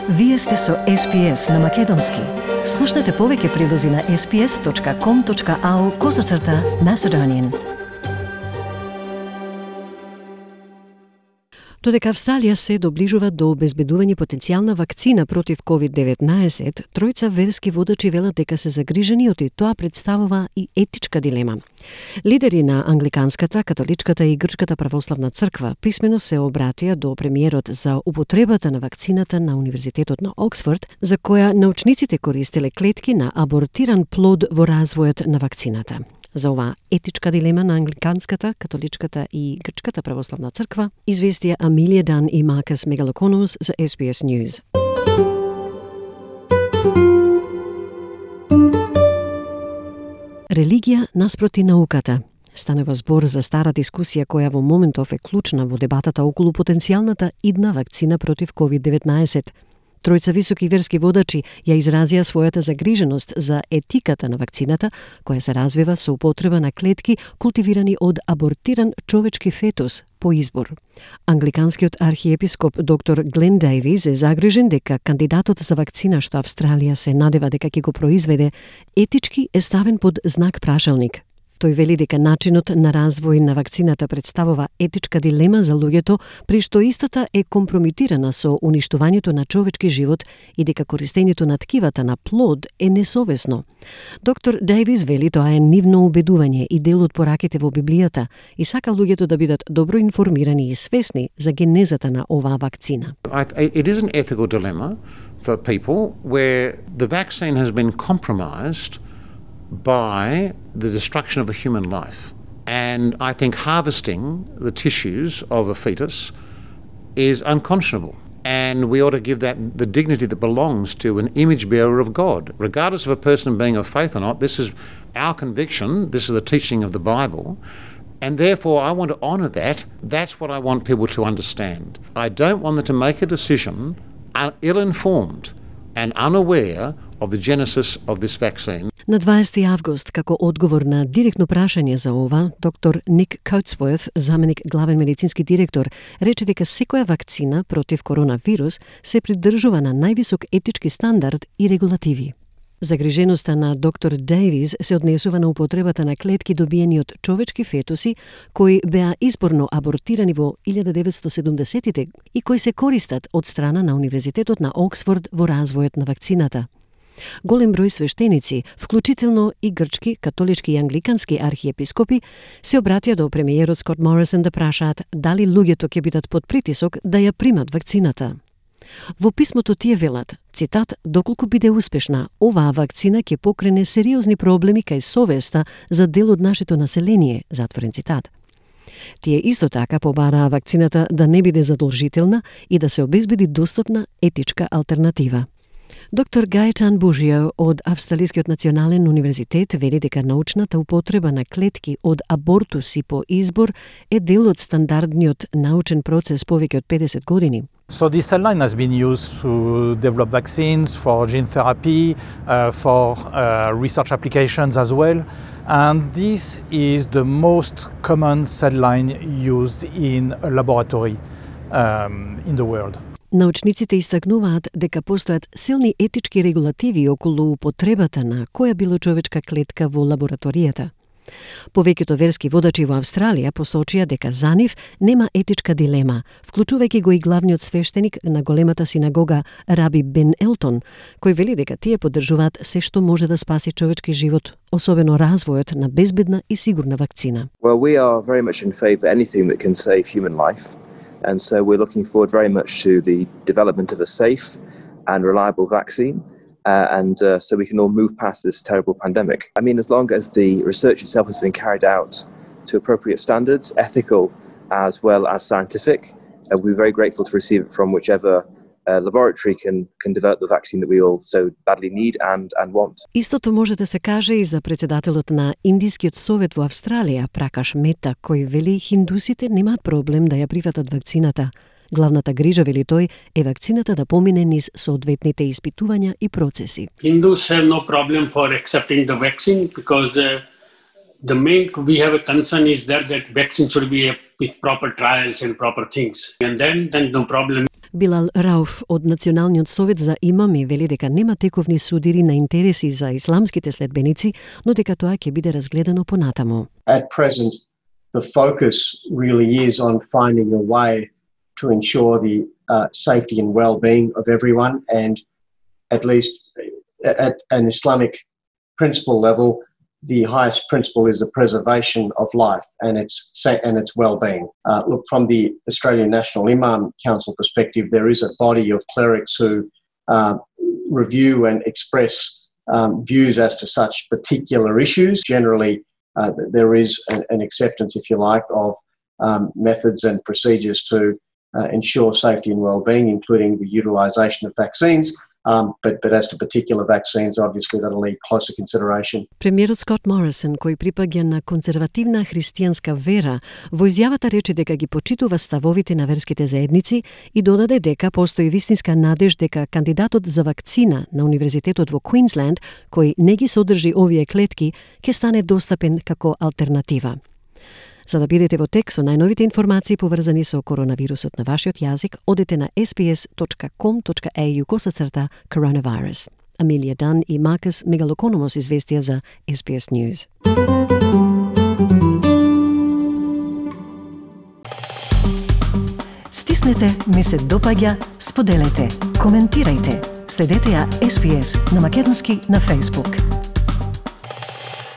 Вие сте со SPS на Македонски. Слушнете повеќе прилози на sps.com.au/Macedonian. Додека Австралија се доближува до обезбедување потенцијална вакцина против COVID-19, тројца верски водачи велат дека се загрижени од и тоа представува и етичка дилема. Лидери на англиканската, католичката и грчката православна црква писмено се обратија до премиерот за употребата на вакцината на Универзитетот на Оксфорд, за која научниците користеле клетки на абортиран плод во развојот на вакцината. За оваа етичка дилема на англиканската, католичката и грчката православна црква известија Амилија Дан и Маркус Мегалоконос за SBS News. Религија наспроти науката. Станува збор за стара дискусија која во моментов е клучна во дебатата околу потенцијалната идна вакцина против COVID-19. Тројца високи верски водачи ја изразија својата загриженост за етиката на вакцината, која се развива со употреба на клетки култивирани од абортиран човечки фетус по избор. Англиканскиот архиепископ доктор Глен Дейвис е загрижен дека кандидатот за вакцина што Австралија се надева дека ќе го произведе, етички е ставен под знак прашалник. Тој вели дека начинот на развој на вакцината представува етичка дилема за луѓето, при што истата е компромитирана со уништувањето на човечки живот и дека користењето на ткивата на плод е несовесно. Доктор Дейвис вели тоа е нивно убедување и дел од пораките во Библијата и сака луѓето да бидат добро информирани и свесни за генезата на оваа вакцина. It is an ethical dilemma for people where the vaccine has been compromised by the destruction of a human life. And I think harvesting the tissues of a fetus is unconscionable. And we ought to give that the dignity that belongs to an image bearer of God. Regardless of a person being of faith or not, this is our conviction, this is the teaching of the Bible, and therefore I want to honour that. That's what I want people to understand. I don't want them to make a decision ill-informed and unaware of the genesis of this vaccine. На 20 август, како одговор на директно прашање за ова, доктор Ник Коутсворт, заменик главен медицински директор, рече дека секоја вакцина против коронавирус се придржува на највисок етички стандард и регулативи. Загриженоста на доктор Дейвис се однесува на употребата на клетки добиени од човечки фетуси, кои беа изборно абортирани во 1970-тите и кои се користат од страна на Универзитетот на Оксфорд во развојот на вакцината. Голем број свештеници, вклучително и грчки, католички и англикански архиепископи, се обратија до премиерот Скот Морисон да прашаат дали луѓето ќе бидат под притисок да ја примат вакцината. Во писмото тие велат, цитат, доколку биде успешна, оваа вакцина ќе покрене сериозни проблеми кај совеста за дел од нашето население, затворен цитат. Тие исто така побараа вакцината да не биде задолжителна и да се обезбеди достапна етичка алтернатива. Доктор Гаетан Бужио од Австралискиот национален универзитет вели дека научната употреба на клетки од абортуси по избор е дел од стандардниот научен процес повеќе од 50 години. So this cell line has been used to develop vaccines, for gene therapy, for research applications as well. And this is the most common cell line used in a laboratory in the world. Научниците истакнуваат дека постојат силни етички регулативи околу употребата на која било човечка клетка во лабораторијата. Повеќето верски водачи во Австралија посочија дека за нив нема етичка дилема, вклучувајќи го и главниот свештеник на големата синагога Раби Бен Елтон, кој вели дека тие поддржуваат се што може да спаси човечки живот, особено развојот на безбедна и сигурна вакцина. Well, we are very much in favor of anything that can save human life. And so we're looking forward very much to the development of a safe and reliable vaccine, so we can all move past this terrible pandemic. I mean, as long as the research itself has been carried out to appropriate standards, ethical as well as scientific, we're very grateful to receive it from whichever laboratory can develop the vaccine that we all so badly need and want. Истото може да се каже и за председателот на Индискиот совет во Австралија, Пракаш Мета, кој вели хиндусите немаат проблем да ја прифатат вакцината. Главната грижа, вели тој, е вакцината да помине низ соодветните испитувања и процеси. Hindus have no problem for accepting the vaccine because the main we have a concern is that vaccine should be with proper trials and proper things. And then no problem. Билал Рауф од Националниот совет за имами вели дека нема тековни судири на интереси за исламските следбеници, но дека тоа ќе биде разгледано понатаму. At present, the focus really is on finding a way to ensure the safety and well-being of everyone, and at least at an Islamic principle level, the highest principle is the preservation of life and its well-being. Look, from the Australian National Imam Council perspective, there is a body of clerics who review and express views as to such particular issues. Generally, there is an acceptance, if you like, of methods and procedures to ensure safety and well-being, including the utilisation of vaccines. But as to particular vaccines, obviously that'll need closer consideration. Премиерот Скот Морисон, кој припаѓа на конзервативна христијанска вера, во изјавата рече дека ги почитува ставовите на верските заедници и додаде дека постои вистинска надеж дека кандидатот за вакцина на Универзитетот во Квинсленд, кој не ги содржи овие клетки, ќе стане достапен како алтернатива. За да бидете во тек со најновите информации поврзани со коронавирусот на вашиот јазик, одете на sbs.com.au/coronavirus. Амелија Дан и Маркус Мегалокономос известија за SBS News. Стиснете, ми се допаѓа, споделете, коментирајте. Следете ја SBS на македонски на Facebook.